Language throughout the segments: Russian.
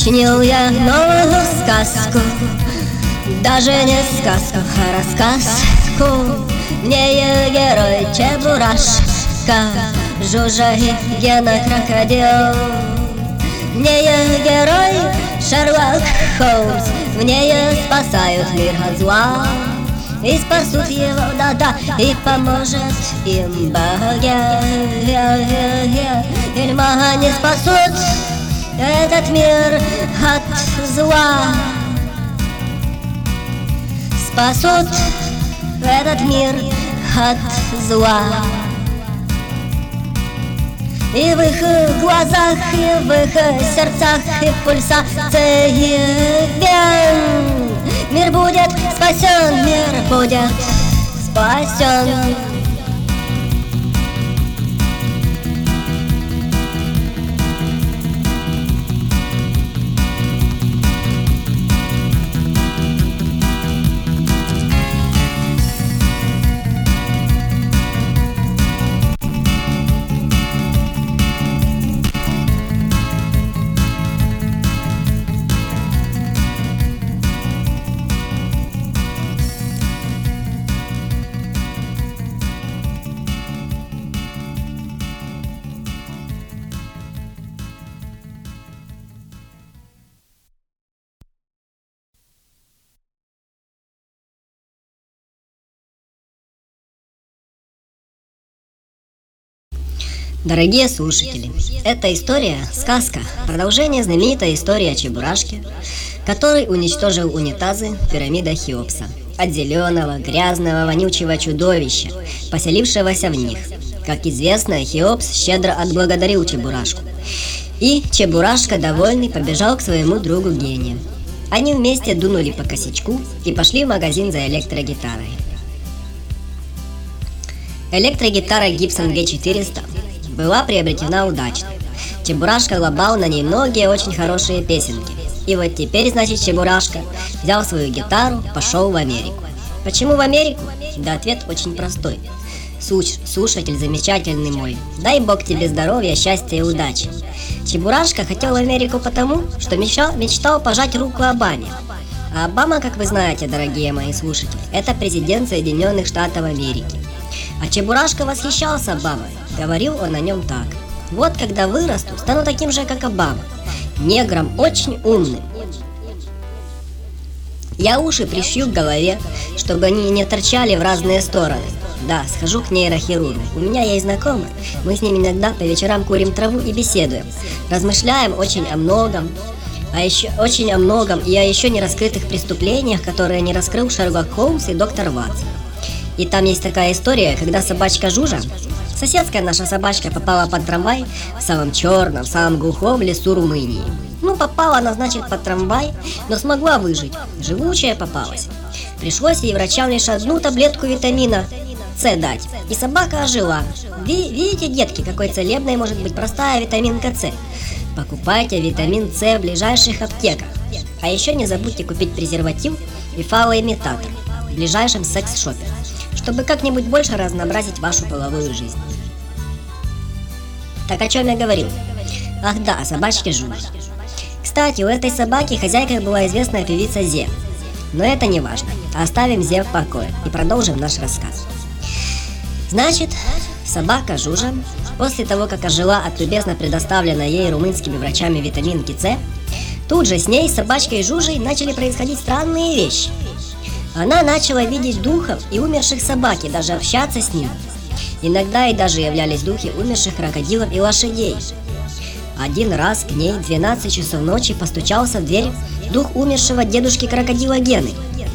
Сочинил я новую сказку, даже не сказку, а рассказку. Мне герой Чебурашка, Жужа и Гена крокодил. Мне герой Шерлок Холмс, мне спасают мир от зла. И спасут его, да-да, и поможет им богиня. Ильма не спасут этот мир от зла. Спасут этот мир от зла. И в их глазах, и в их сердцах, и в пульсации вен мир будет спасен, мир будет спасен. Дорогие слушатели, эта история – сказка, продолжение знаменитой истории о Чебурашке, который уничтожил унитазы пирамиды Хеопса от зеленого, грязного, вонючего чудовища, поселившегося в них. Как известно, Хеопс щедро отблагодарил Чебурашку, и Чебурашка, довольный, побежал к своему другу гению. Они вместе дунули по косячку и пошли в магазин за электрогитарой. Электрогитара Gibson G400 была приобретена удачно. Чебурашка лобал на ней многие очень хорошие песенки. И вот теперь, значит, Чебурашка взял свою гитару, пошел в Америку. Почему в Америку? Да ответ очень простой. Слушатель замечательный мой, дай Бог тебе здоровья, счастья и удачи. Чебурашка хотел в Америку потому, что мечтал пожать руку Обаме. А Обама, как вы знаете, дорогие мои слушатели, это президент Соединенных Штатов Америки. А Чебурашка восхищался Обамой. Говорил он о нем так: вот когда вырасту, стану таким же, как Обама, негром очень умным. Я уши пришью к голове, чтобы они не торчали в разные стороны. Да, схожу к нейрохирургу. У меня есть знакомые, мы с ними иногда по вечерам курим траву и беседуем. Размышляем очень о многом, и о еще не раскрытых преступлениях, которые не раскрыл Шерлок Холмс и доктор Ватсон. И там есть такая история, когда собачка Жужа, соседская наша собачка, попала под трамвай в самом черном, самом глухом лесу Румынии. Ну, попала она, значит, под трамвай, но смогла выжить. Живучая попалась. Пришлось ей врачам лишь одну таблетку витамина С дать, и собака ожила. Видите, детки, какой целебной может быть простая витаминка С. Покупайте витамин С в ближайших аптеках. А еще не забудьте купить презерватив и фалоимитатор в ближайшем секс-шопе, чтобы как-нибудь больше разнообразить вашу половую жизнь. Так о чем я говорил? Ах да, о собачке Жуже. Кстати, у этой собаки хозяйкой была известная певица Зе. Но это не важно. Оставим Зе в покое и продолжим наш рассказ. Значит, собака Жужа, после того, как ожила от любезно предоставленной ей румынскими врачами витаминки С, тут же с ней, собачкой Жужей, начали происходить странные вещи. Она начала видеть духов и умерших собак и даже общаться с ними. Иногда и даже являлись духи умерших крокодилов и лошадей. Один раз к ней в 12 часов ночи постучался в дверь дух умершего дедушки крокодила Гены.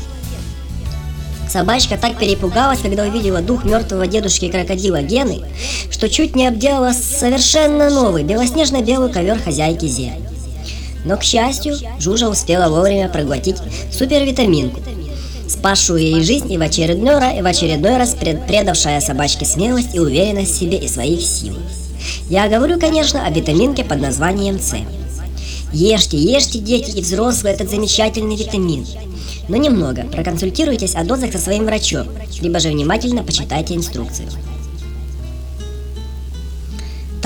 Собачка так перепугалась, когда увидела дух мертвого дедушки крокодила Гены, что чуть не обделала совершенно новый белоснежно-белый ковер хозяйки Зе. Но, к счастью, Жужа успела вовремя проглотить супервитаминку, спасшую ей жизнь и в очередной раз предавшая собачке смелость и уверенность в себе и своих силах. Я говорю, конечно, о витаминке под названием С. Ешьте, дети и взрослые, этот замечательный витамин. Но немного, проконсультируйтесь о дозах со своим врачом, либо же внимательно почитайте инструкцию. Так,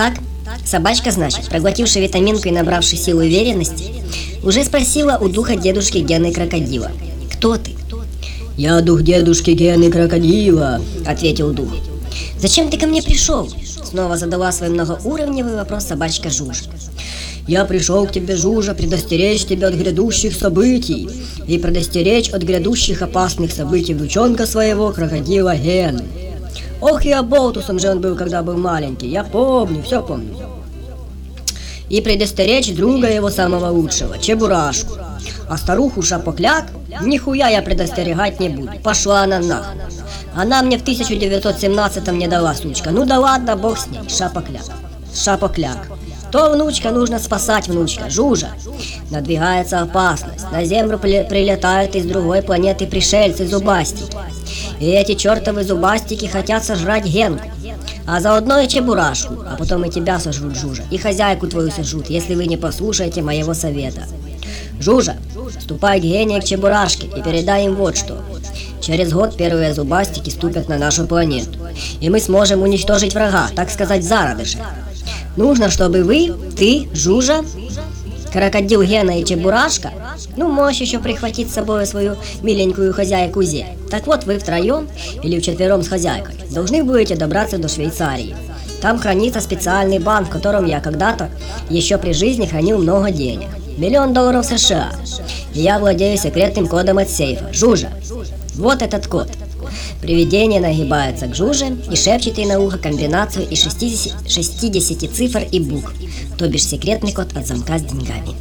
Собачка, значит, проглотившая витаминку и набравшая силу уверенности, уже спросила у духа дедушки Гены Крокодила: «Кто ты?» «Я дух дедушки Гены Крокодила», — ответил дух. «Зачем ты ко мне пришел?» — снова задала свой многоуровневый вопрос собачка Жужа. «Я пришел к тебе, Жужа, предостеречь тебя от грядущих событий и предостеречь от грядущих опасных событий внучонка своего, крокодила Гены. Ох, и оболтусом же он был, когда был маленький, я помню, все помню. И предостеречь друга его самого лучшего, Чебурашку. А старуху Шапокляк нихуя я предостерегать не буду, пошла она нахуй. Она мне в 1917-м не дала, сучка. Ну да ладно, бог с ней, Шапокляк. Шапокляк. То, внучка, нужно спасать, внучка. Жужа. Надвигается опасность. На Землю прилетают из другой планеты пришельцы-зубастики. И эти чертовы зубастики хотят сожрать Генку. А заодно и Чебурашку. А потом и тебя сожрут, Жужа. И хозяйку твою сожрут, если вы не послушаете моего совета. Жужа, ступай к Гене и к Чебурашке и передай им вот что. Через год первые зубастики ступят на нашу планету. И мы сможем уничтожить врага, так сказать, в зародыше. Нужно, чтобы вы, ты, Жужа, крокодил Гена и Чебурашка, ну, можешь еще прихватить с собой свою миленькую хозяйку Зе. Так вот, вы втроем или вчетвером с хозяйкой должны будете добраться до Швейцарии. Там хранится специальный банк, в котором я когда-то еще при жизни хранил много денег. $1 миллион США. И я владею секретным кодом от сейфа. Жужа, вот этот код. Привидение нагибается к Жуже и шепчет ей на ухо комбинацию из 60 цифр и букв, то бишь секретный код от замка с деньгами.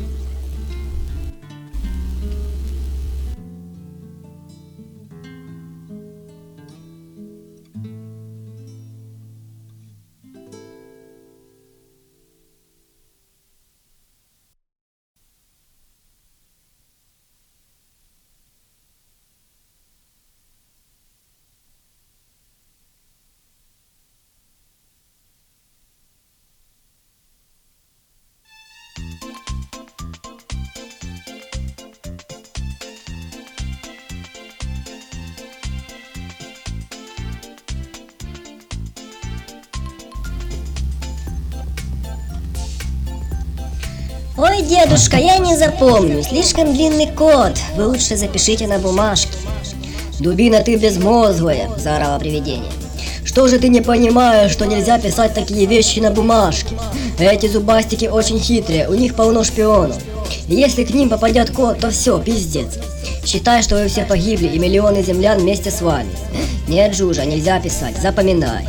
Ой, дедушка, я не запомню, слишком длинный код, вы лучше запишите на бумажке. Дубина, ты безмозглая, заорало привидение. Что же ты не понимаешь, что нельзя писать такие вещи на бумажке? Эти зубастики очень хитрые, у них полно шпионов. И если к ним попадет код, то все, пиздец. Считай, что вы все погибли и миллионы землян вместе с вами. Нет, Жужа, нельзя писать, запоминай.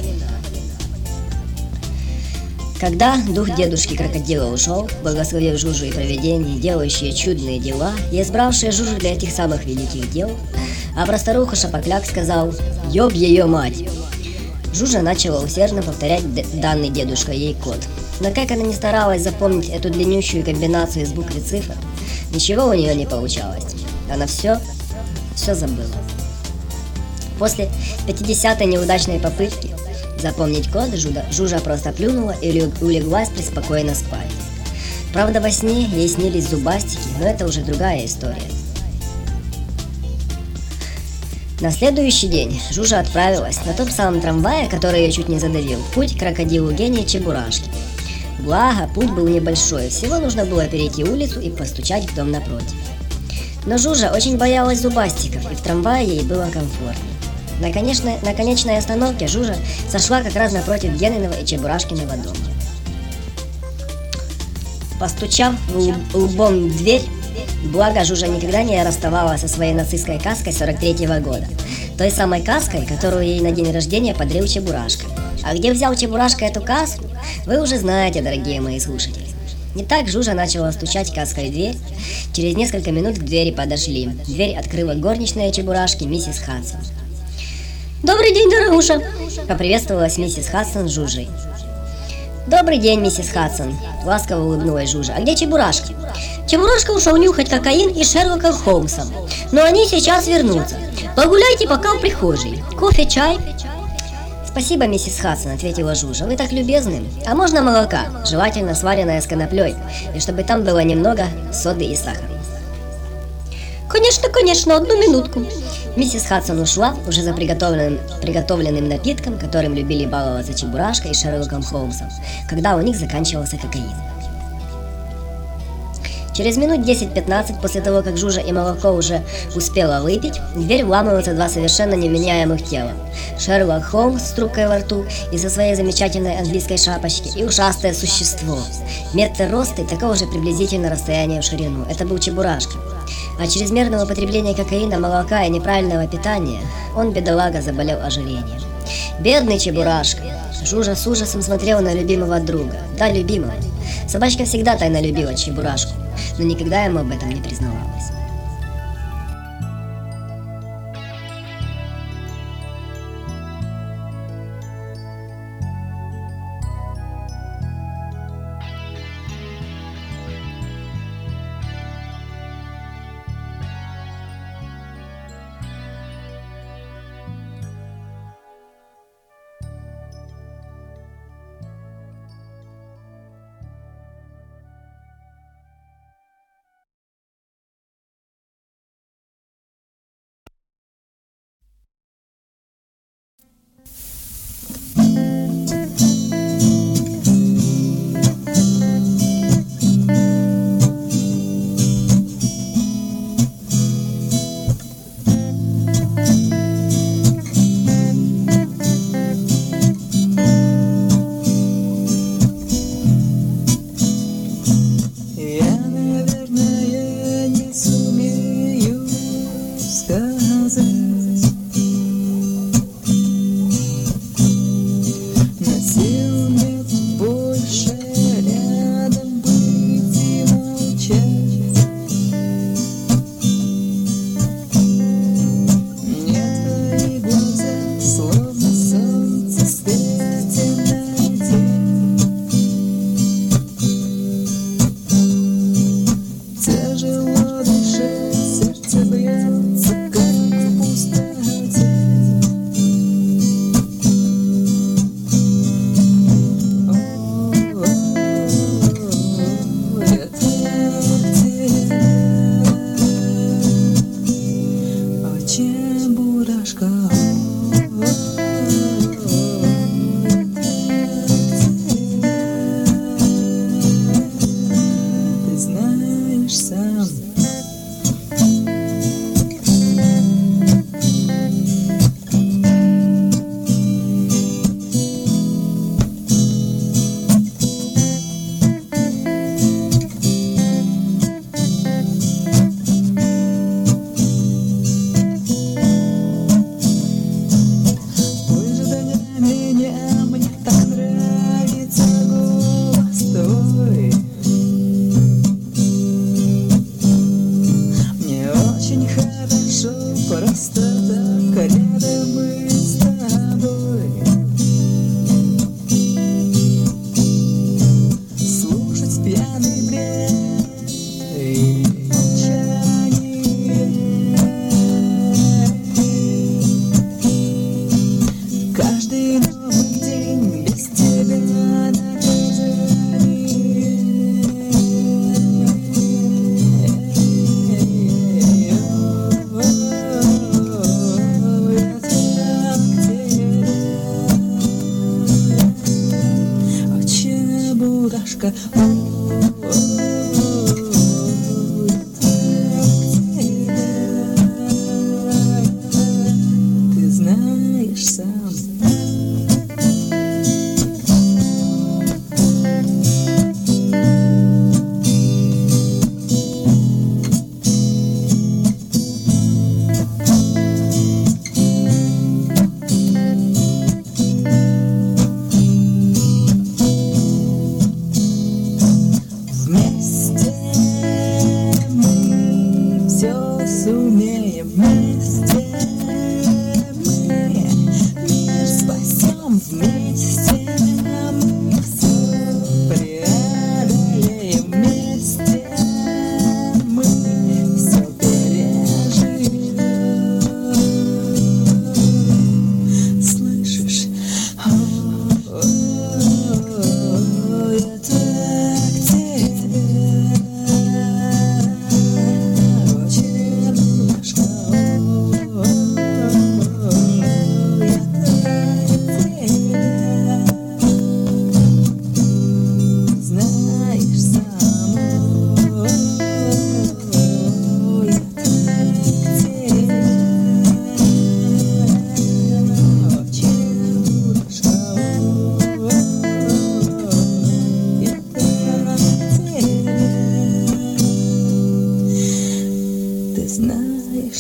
Когда дух дедушки Крокодила ушел, благословив Жужу и привидение, делающие чудные дела и избравшие Жужу для этих самых великих дел, а про старуху Шапокляк сказал: «Ёб ее мать!». Жужа начала усердно повторять данный дедушкой ей код. Но как она не старалась запомнить эту длиннющую комбинацию из букв и цифр, ничего у нее не получалось. Она все забыла. После 50-й неудачной попытки запомнить код Жужа просто плюнула и улеглась преспокойно спать. Правда, во сне ей снились зубастики, но это уже другая история. На следующий день Жужа отправилась на том самом трамвае, который ее чуть не задавил, в путь к крокодилу Гене и Чебурашке. Благо, путь был небольшой, всего нужно было перейти улицу и постучать в дом напротив. Но Жужа очень боялась зубастиков, и в трамвае ей было комфортно. На конечной остановке Жужа сошла как раз напротив Гениного и Чебурашкиного дома. Постучав лбом в дверь, благо Жужа никогда не расставалась со своей нацистской каской 43-го года, той самой каской, которую ей на день рождения подарил Чебурашка. А где взял Чебурашка эту каску, вы уже знаете, дорогие мои слушатели. Итак, Жужа начала стучать каской в дверь. Через несколько минут к двери подошли. Дверь открыла горничная Чебурашки, миссис Хадсон. «Добрый день, дорогуша!» – поприветствовалась миссис Хадсон с Жужей. «Добрый день, миссис Хадсон!» – ласково улыбнулась Жужа. «А где Чебурашка?» «Чебурашка ушел нюхать кокаин и Шерлока Холмса. Но они сейчас вернутся. Погуляйте пока в прихожей. Кофе, чай?» «Спасибо, миссис Хадсон», – ответила Жужа. «Вы так любезны. А можно молока, желательно сваренное с коноплей, и чтобы там было немного соды и сахара». Конечно, конечно, одну минутку. Миссис Хадсон ушла уже за приготовленным напитком, которым любили баловаться Чебурашка и Шерлоком Холмсом, когда у них заканчивался кокаин. Через минут 10-15 после того, как Жужа и Молоко уже успела выпить, в дверь вламываются два совершенно невменяемых тела. Шерлок Холмс с трубкой во рту и со своей замечательной английской шапочки, и ушастое существо. Метр роста и такого же приблизительно расстояния в ширину. Это был Чебурашка. От чрезмерного употребления кокаина, молока и неправильного питания он, бедолага, заболел ожирением. Бедный Чебурашка! Жужа с ужасом смотрела на любимого друга. Да, любимого. Собачка всегда тайно любила Чебурашку, но никогда ему об этом не признавалась.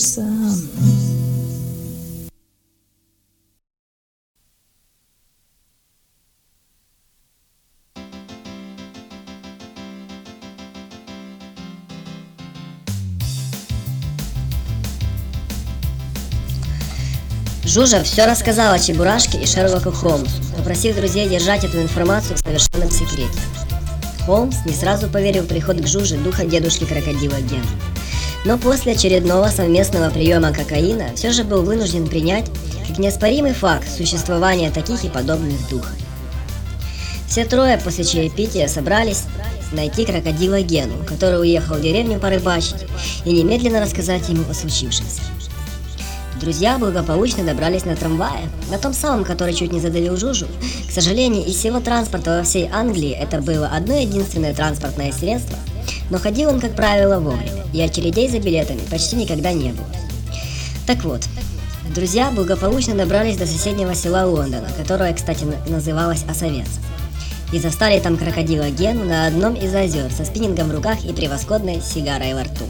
сам. Жужа все рассказала Чебурашке и Шерлоку Холмсу, попросив друзей держать эту информацию в совершенном секрете. Холмс не сразу поверил в приход к Жуже духа дедушки крокодила Гена. Но после очередного совместного приема кокаина все же был вынужден принять как неоспоримый факт существования таких и подобных духов. Все трое после чаепития собрались найти крокодила Гену, который уехал в деревню порыбачить, и немедленно рассказать ему о случившемся. Друзья благополучно добрались на трамвае, на том самом, который чуть не задавил Жужу. К сожалению, из всего транспорта во всей Англии это было одно единственное транспортное средство, но ходил он, как правило, вовремя, и очередей за билетами почти никогда не было. Так вот, друзья благополучно добрались до соседнего села Лондона, которое, кстати, называлось Осовец, и застали там крокодила Гену на одном из озер со спиннингом в руках и превосходной сигарой во рту.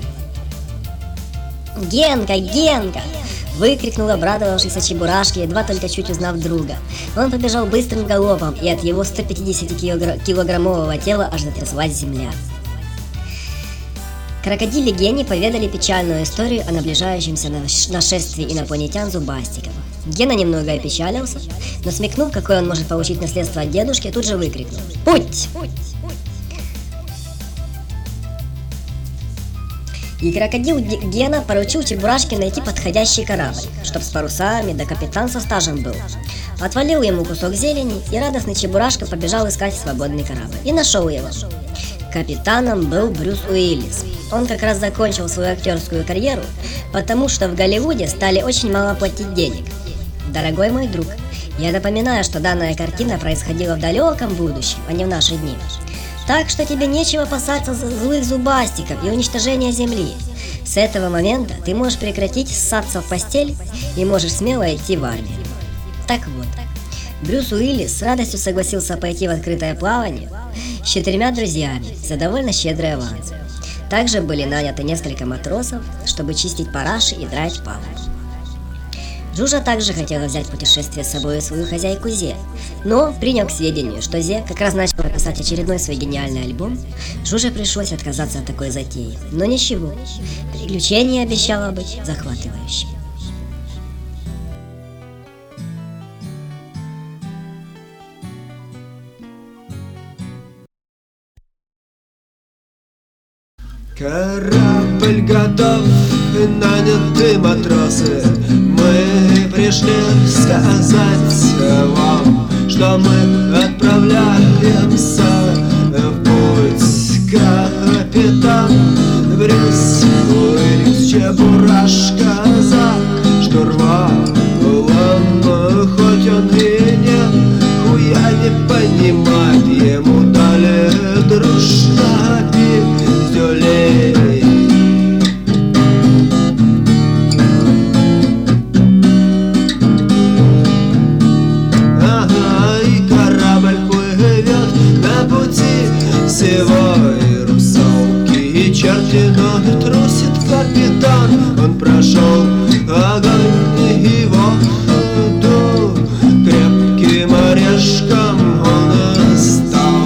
«Генка, Генка!» — выкрикнул обрадовавшийся Чебурашка, едва только чуть узнав друга. Он побежал быстрым галопом, и от его 150-килограммового тела аж затряслась земля. Крокодиле Гене поведали печальную историю о наближающемся нашествии инопланетян зубастиков. Гена немного опечалился, но смекнув, какое он может получить наследство от дедушки, тут же выкрикнул: «Путь!» И крокодил Гена поручил Чебурашке найти подходящий корабль, чтоб с парусами, да капитан со стажем был. Отвалил ему кусок зелени, и радостный Чебурашка побежал искать свободный корабль. И нашел его. Капитаном был Брюс Уиллис. Он как раз закончил свою актерскую карьеру, потому что в Голливуде стали очень мало платить денег. Дорогой мой друг, я напоминаю, что данная картина происходила в далеком будущем, а не в наши дни. Так что тебе нечего опасаться злых зубастиков и уничтожения Земли. С этого момента ты можешь прекратить ссаться в постель и можешь смело идти в армию. Так вот, Брюс Уиллис с радостью согласился пойти в открытое плавание с 4 друзьями за довольно щедрый аванс. Также были наняты несколько матросов, чтобы чистить параши и драить палубу. Жужа также хотела взять в путешествие с собой свою хозяйку Зе, но, приняв к сведению, что Зе как раз начала писать очередной свой гениальный альбом, Жуже пришлось отказаться от такой затеи. Но ничего, приключение обещало быть захватывающим. Корабль готов, наняты матросы. Мы пришли сказать вам, что мы отправляемся в путь. Капитан Брюс Уиллис, Чебурашка за штурвалом, хоть он и нихуя не понимает, ему дали дружно пиздюлей. Сивой русалки и черти, но трусит капитан. Он прошел огонь и воду, крепким орешком он стал.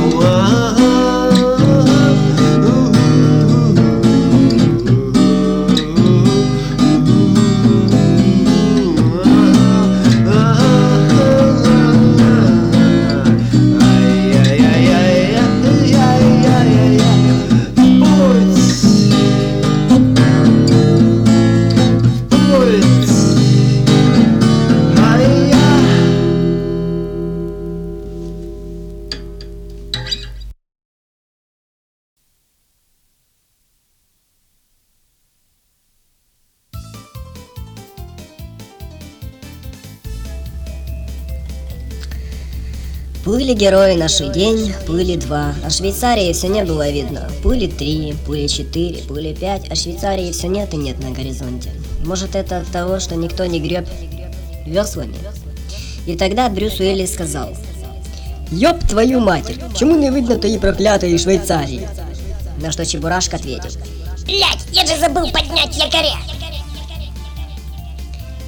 Плыли герои наши день, плыли 2, а Швейцарии все не было видно. Плыли 3, плыли 4, плыли 5, а Швейцарии все нет и нет на горизонте. Может, это от того, что никто не греб веслами? И тогда Брюс Уиллис сказал: «Ёб твою матерь, чему не видно тої проклятої Швейцарии?» На что Чебурашка ответил: Блять, я же забыл поднять якоря.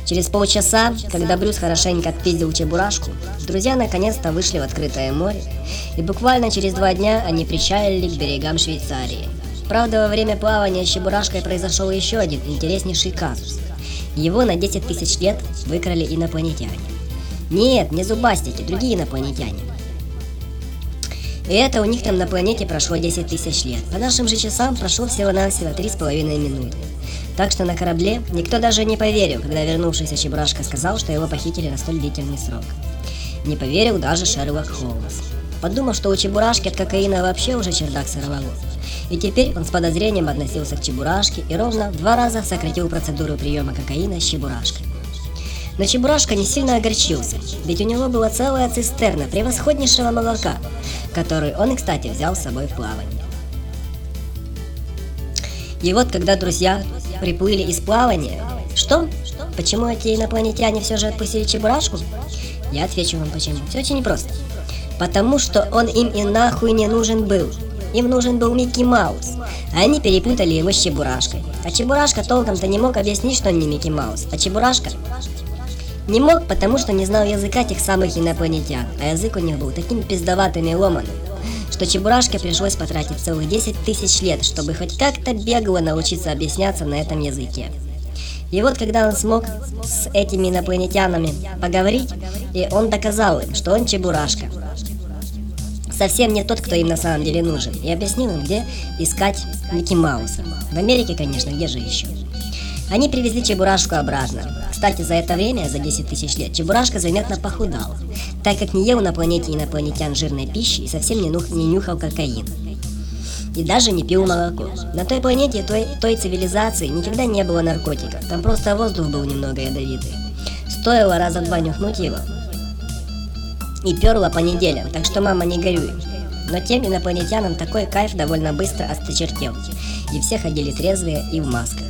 Через полчаса, когда Брюс хорошенько отпиздил Чебурашку, друзья наконец-то вышли в открытое море, и буквально через 2 дня они причалили к берегам Швейцарии. Правда, во время плавания с Чебурашкой произошел еще один интереснейший казус. Его на 10 тысяч лет выкрали инопланетяне. Нет, не зубастики, другие инопланетяне. И это у них там на планете прошло 10 тысяч лет. По нашим же часам прошло всего-навсего 3,5 минуты. Так что на корабле никто даже не поверил, когда вернувшийся Чебурашка сказал, что его похитили на столь длительный срок. Не поверил даже Шерлок Холмс. Подумал, что у Чебурашки от кокаина вообще уже чердак сорвало. И теперь он с подозрением относился к Чебурашке и ровно в 2 раза сократил процедуру приема кокаина с Чебурашкой. Но Чебурашка не сильно огорчился, ведь у него была целая цистерна превосходнейшего молока, который он, кстати, взял с собой в плавание. И вот, когда друзья приплыли из плавания, что? Почему эти инопланетяне все же отпустили Чебурашку? Я отвечу вам почему. Все очень просто. Потому что он им и нахуй не нужен был. Им нужен был Микки Маус. А они перепутали его с Чебурашкой. А Чебурашка толком-то не мог объяснить, что он не Микки Маус. А Чебурашка не мог, потому что не знал языка тех самых инопланетян. А язык у них был таким пиздоватым и ломаным, что Чебурашке пришлось потратить целых 10 тысяч лет, чтобы хоть как-то бегло научиться объясняться на этом языке. И вот когда он смог с этими инопланетянами поговорить, и он доказал им, что он Чебурашка, совсем не тот, кто им на самом деле нужен, и объяснил им, где искать Микки Мауса. В Америке, конечно, где же еще. Они привезли Чебурашку обратно. Кстати, за это время, за 10 тысяч лет, Чебурашка заметно похудал, так как не ел на планете инопланетян жирной пищи и совсем не нюхал кокаин. И даже не пил молоко. На той планете, той цивилизации никогда не было наркотиков. Там просто воздух был немного ядовитый. Стоило раза 2 нюхнуть его, и перло по неделям, так что мама не горюй. Но тем инопланетянам такой кайф довольно быстро осточертел, и все ходили трезвые и в масках.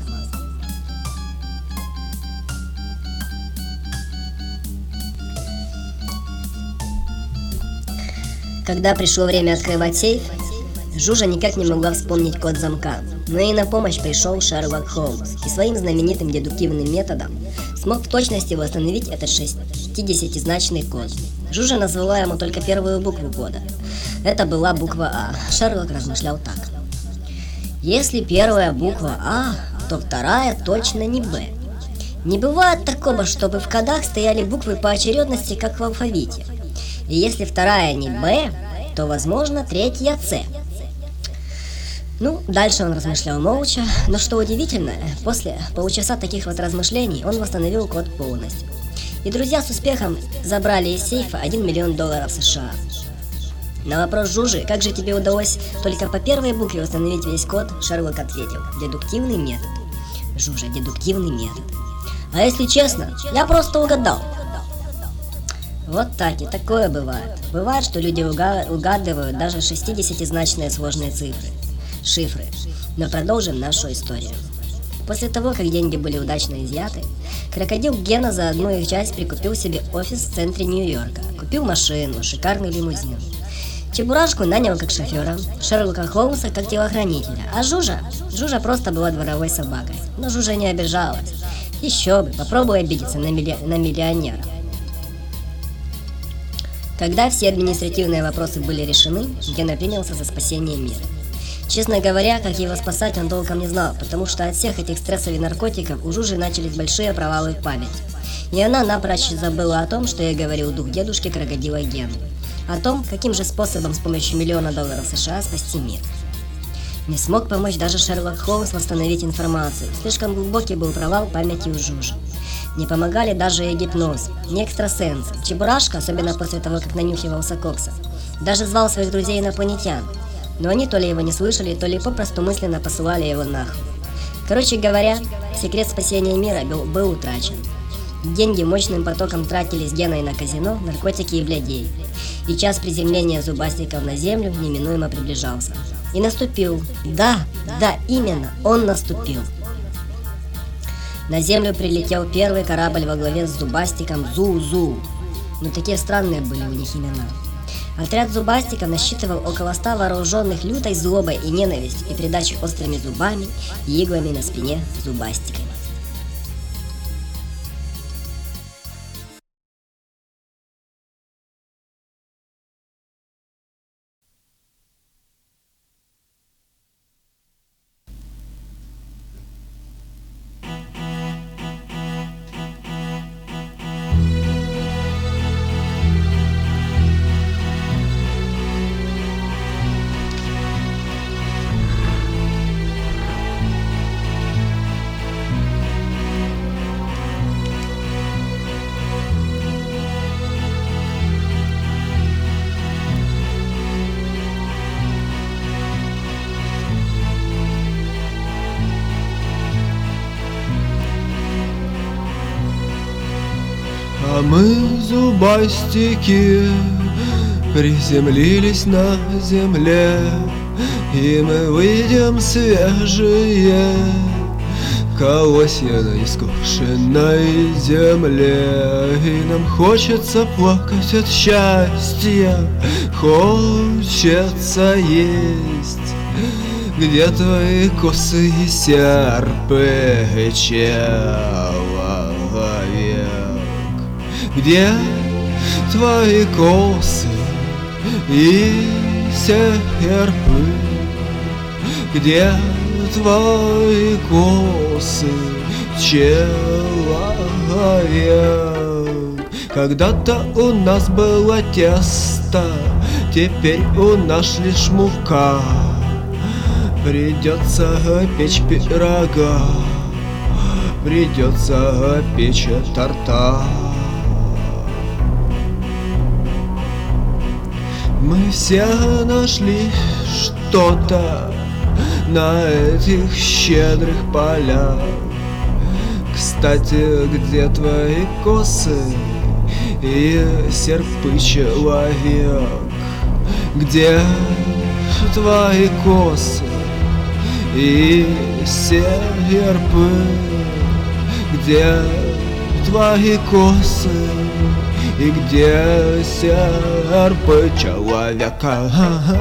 Когда пришло время открывать сейф, Жужа никак не могла вспомнить код замка, но и на помощь пришел Шерлок Холмс и своим знаменитым дедуктивным методом смог в точности восстановить этот 60-значный код. Жужа назвала ему только первую букву кода. Это была буква А. Шерлок размышлял так. Если первая буква А, то вторая точно не Б. Не бывает такого, чтобы в кодах стояли буквы по очередности, как в алфавите. И если вторая не Б, то, возможно, третья С. Ну, дальше он размышлял молча, но что удивительно, после получаса таких вот размышлений он восстановил код полностью. И друзья с успехом забрали из сейфа $1 миллион США. На вопрос Жужи, как же тебе удалось только по первой букве восстановить весь код, Шерлок ответил: дедуктивный метод. Жужа, дедуктивный метод. А если честно, я просто угадал. Вот так и такое бывает. Бывает, что люди угадывают даже 60-значные сложные шифры. Но продолжим нашу историю. После того, как деньги были удачно изъяты, крокодил Гена за одну их часть прикупил себе офис в центре Нью-Йорка, купил машину, шикарный лимузин. Чебурашку нанял как шофера, Шерлока Холмса как телохранителя, а Жужа просто была дворовой собакой. Но Жужа не обижалась. Еще бы, попробуй обидеться на миллионера. Когда все административные вопросы были решены, Гена принялся за спасение мира. Честно говоря, как его спасать, он толком не знал, потому что от всех этих стрессов и наркотиков у Жужи начались большие провалы в памяти. И она напрочь забыла о том, что ей говорил дух дедушки крокодила Гены. О том, каким же способом с помощью $1 миллион США спасти мир. Не смог помочь даже Шерлок Холмс восстановить информацию. Слишком глубокий был провал памяти у Жужи. Не помогали даже и гипноз, ни экстрасенсы. Чебурашка, особенно после того, как нанюхивался кокса, даже звал своих друзей инопланетян. Но они то ли его не слышали, то ли попросту мысленно посылали его нахуй. Короче говоря, секрет спасения мира был утрачен. Деньги мощным потоком тратились Геной на казино, наркотики и блядей. И час приземления зубастиков на землю неминуемо приближался. И наступил. Да, именно, он наступил. На землю прилетел первый корабль во главе с зубастиком Зу-Зу. Но такие странные были у них имена. Отряд зубастиков насчитывал около 100 вооруженных лютой злобой и ненавистью и придачей острыми зубами и иглами на спине зубастиками. А мы, зубастики, приземлились на земле, и мы выйдем свежие колосья на искошенной земле. И нам хочется плакать от счастья, хочется есть. Где твои косые серпы человек? Где твои косы и серпы? Где твои косы, человек? Когда-то у нас было тесто, теперь у нас лишь мука. Придется печь пирога, придется печь торта. Мы все нашли что-то на этих щедрых полях. Кстати, где твои косы и серпы, человек? Где твои косы и серпы? Где твои косы и где серпы человека?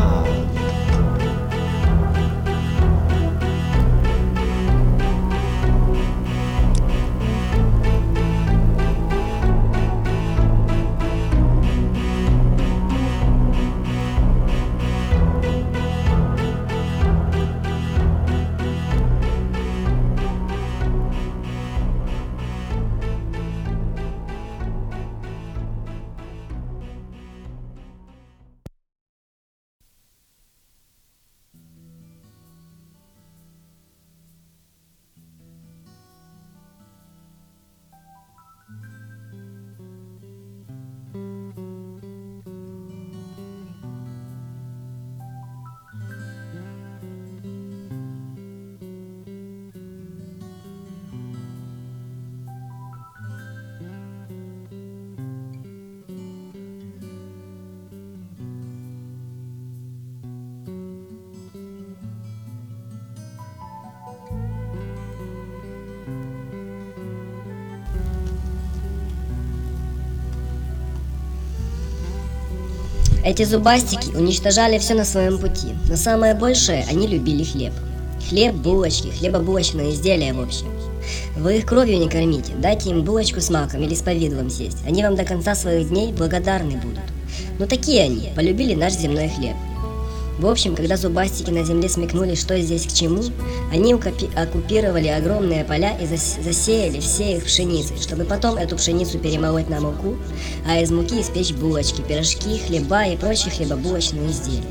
Эти зубастики уничтожали все на своем пути, но самое большее, они любили хлеб. Хлеб, булочки, хлебобулочные изделия в общем. Вы их кровью не кормите, дайте им булочку с маком или с повидлом съесть. Они вам до конца своих дней благодарны будут. Но такие они, полюбили наш земной хлеб. В общем, когда зубастики на земле смекнули, что здесь к чему, они оккупировали огромные поля и засеяли все их пшеницей, чтобы потом эту пшеницу перемолоть на муку, а из муки испечь булочки, пирожки, хлеба и прочие хлебобулочные изделия.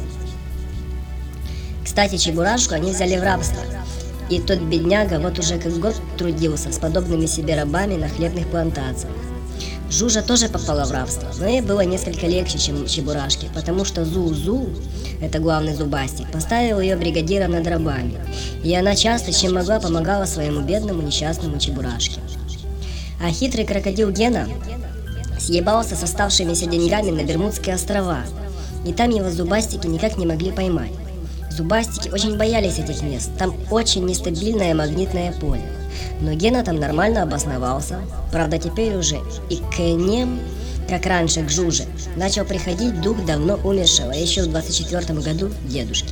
Кстати, Чебурашку они взяли в рабство, и тот бедняга вот уже как год трудился с подобными себе рабами на хлебных плантациях. Жужа тоже попала в рабство, но ей было несколько легче, чем Чебурашке, потому что Зу-Зу, это главный зубастик, поставил ее бригадиром над рабами, и она часто, чем могла, помогала своему бедному несчастному Чебурашке. А хитрый крокодил Гена съебался с оставшимися деньгами на Бермудские острова, и там его зубастики никак не могли поймать. Зубастики очень боялись этих мест, там очень нестабильное магнитное поле. Но Гена там нормально обосновался, правда теперь уже и к ним, как раньше к Жуже, начал приходить дух давно умершего еще в 24-м году дедушки.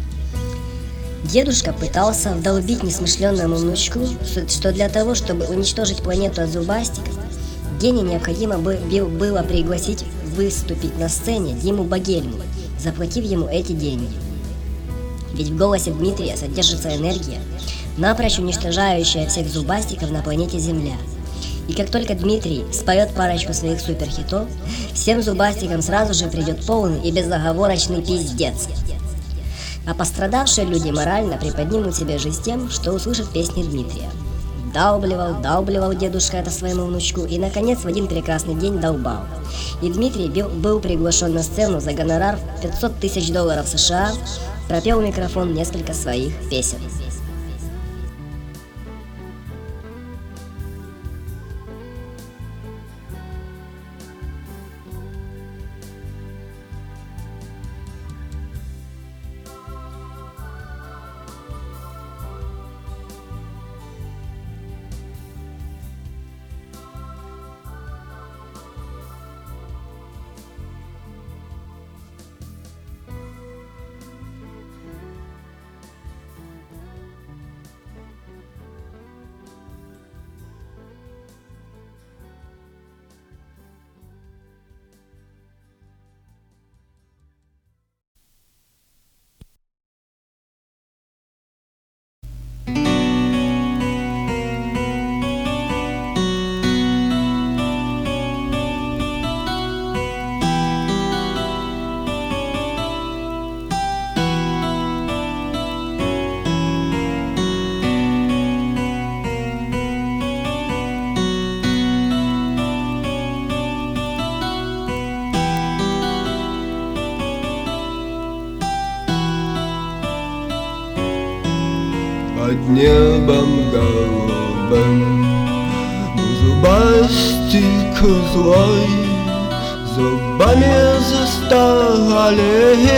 Дедушка пытался вдолбить несмышленному внучку, что для того, чтобы уничтожить планету от зубастиков, Гене необходимо было пригласить выступить на сцене Диму Багельму, заплатив ему эти деньги. Ведь в голосе Дмитрия содержится энергия, напрочь уничтожающая всех зубастиков на планете Земля. И как только Дмитрий споет парочку своих суперхитов, всем зубастикам сразу же придет полный и безоговорочный пиздец. А пострадавшие люди морально приподнимут себе жизнь тем, что услышат песни Дмитрия. Долбливал дедушка это своему внучку и, наконец, в один прекрасный день долбал. И Дмитрий был приглашен на сцену за гонорар в $500 тысяч США, пропел в микрофон несколько своих песен. под небом голубым. Зубастик злой зубами застали,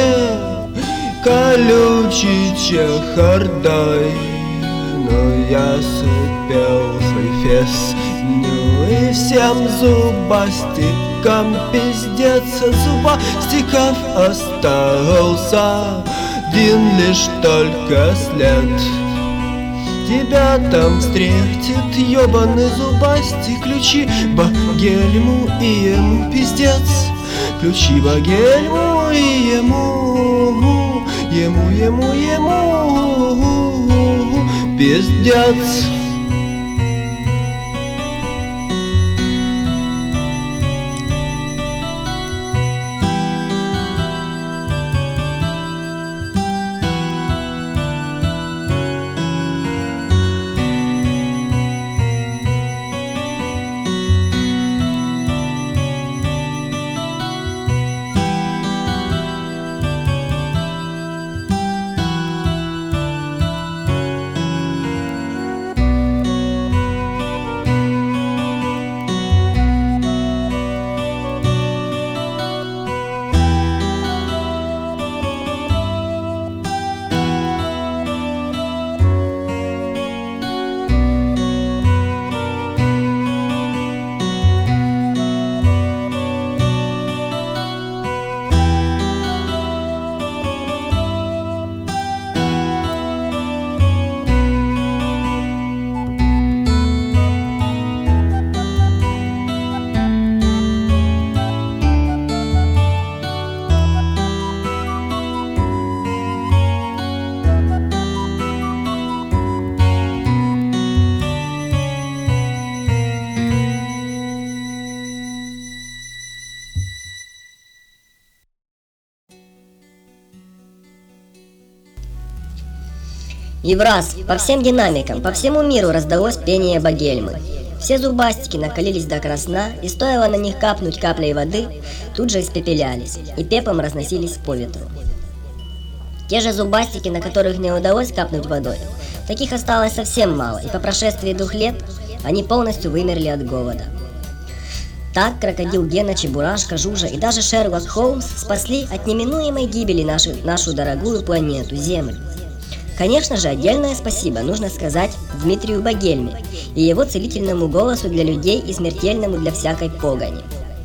колючей чехардой. Но я сыпел свой песню, и всем зубастикам пиздец. От зубастиков остался один лишь только след. Тебя там встретит ёбаный зубастик. Ключи Богельму, и ему пиздец. Ключи Богельму, и ему пиздец. И в раз, по всем динамикам, по всему миру раздалось пение Богельмы. Все зубастики накалились до красна, и стоило на них капнуть каплей воды, тут же испепелялись, и пеплом разносились по ветру. Те же зубастики, на которых не удалось капнуть водой, таких осталось совсем мало, и по прошествии 2 лет они полностью вымерли от голода. Так крокодил Гена, Чебурашка, Жужа и даже Шерлок Холмс спасли от неминуемой гибели нашу дорогую планету Землю. Конечно же, отдельное спасибо нужно сказать Дмитрию Богельме и его целительному голосу для людей и смертельному для всякой погони.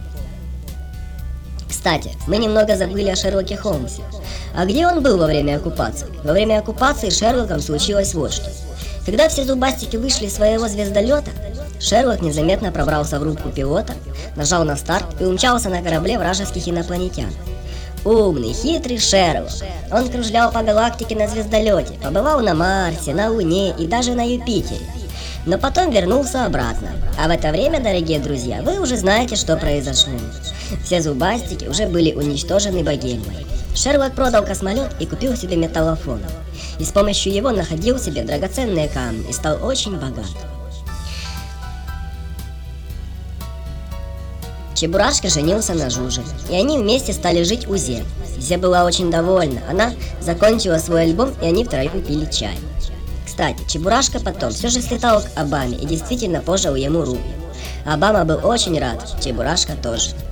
Кстати, мы немного забыли о Шерлоке Холмсе. А где он был во время оккупации? Во время оккупации с Шерлоком случилось вот что. Когда все зубастики вышли из своего звездолета, Шерлок незаметно пробрался в рубку пилота, нажал на старт и умчался на корабле вражеских инопланетян. Умный, хитрый Шерлок. Он кружлял по галактике на звездолете, побывал на Марсе, на Луне и даже на Юпитере. Но потом вернулся обратно. А в это время, дорогие друзья, вы уже знаете, что произошло. Все зубастики уже были уничтожены Богельмой. Шерлок продал космолет и купил себе металлофон. И с помощью его находил себе драгоценные камни и стал очень богат. Чебурашка женился на Жуже, и они вместе стали жить у Зе. Зе была очень довольна, она закончила свой альбом, и они втроем пили чай. Кстати, Чебурашка потом все же слетал к Обаме и действительно пожал ему руку. Обама был очень рад, Чебурашка тоже.